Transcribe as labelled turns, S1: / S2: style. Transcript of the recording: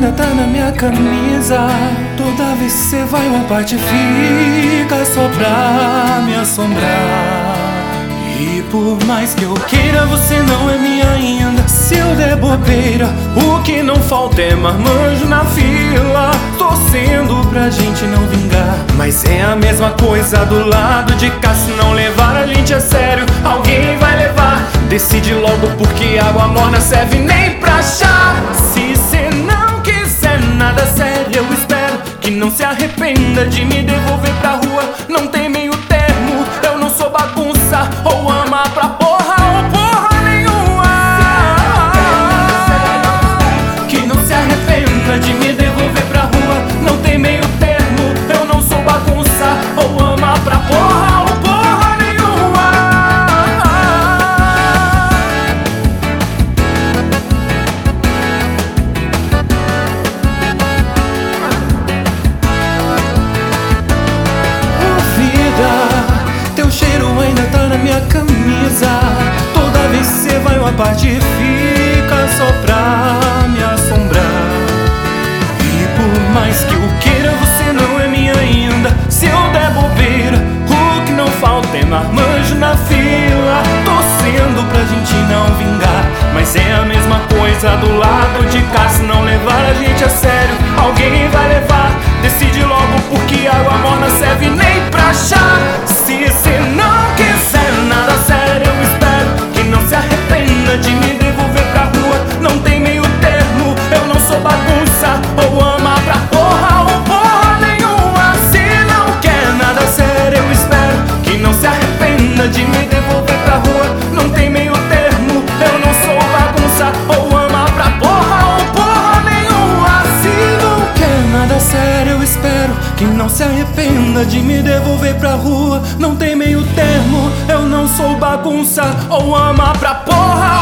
S1: ainda tá na minha camisa. Toda vez que cê vai uma parte fica só pra me assombrar. E por mais que eu queira, você não é minha ainda. Se eu der bobeira, o que não falta é marmanjo na fila, torcendo pra gente não vingar. Mas é a mesma coisa do lado de cá. Se não levar a gente a sério, alguém vai levar. Decide logo, porque água morna serve nem pra chá. Se cê não quiser nada sério, eu espero que não se arrependa de me devolver pra rua. Não tem meio termo, eu não sou bagunça. Ou ama pra porra ou porra nenhuma. Que não se arrependa de me devolver pra rua. Não tem meio termo, eu não sou bagunça. Ou ama pra porra ou porra nenhuma. Oh vida, teu cheiro ainda tá na minha camisa. Toda vez que cê vai uma parte fica só pra me assombrar. E por mais que eu queira, você não é minha ainda. Se eu der bobeira, o que não falta é marmanjo na fila, torcendo pra gente não vingar. Mas é a mesma coisa do lado de cá. Se não levar a gente a sério, alguém vai levar. Decide logo, porque água morna serve nem pra chá. Se cê não quiser nada sério, eu espero que não se arrependa de me devolver pra rua. Não tem meio termo, eu não sou bagunça. Ou ama pra porra ou porra nenhuma. Se não quer nada sério, eu espero que não se arrependa de me devolver pra rua. Não tem meio termo, eu não sou bagunça. Ou ama pra porra ou porra nenhuma. Se não quer nada sério, eu espero que não se arrependa de me devolver pra rua. Não tem meio termo, eu não sou bagunça. Ou ama pra porra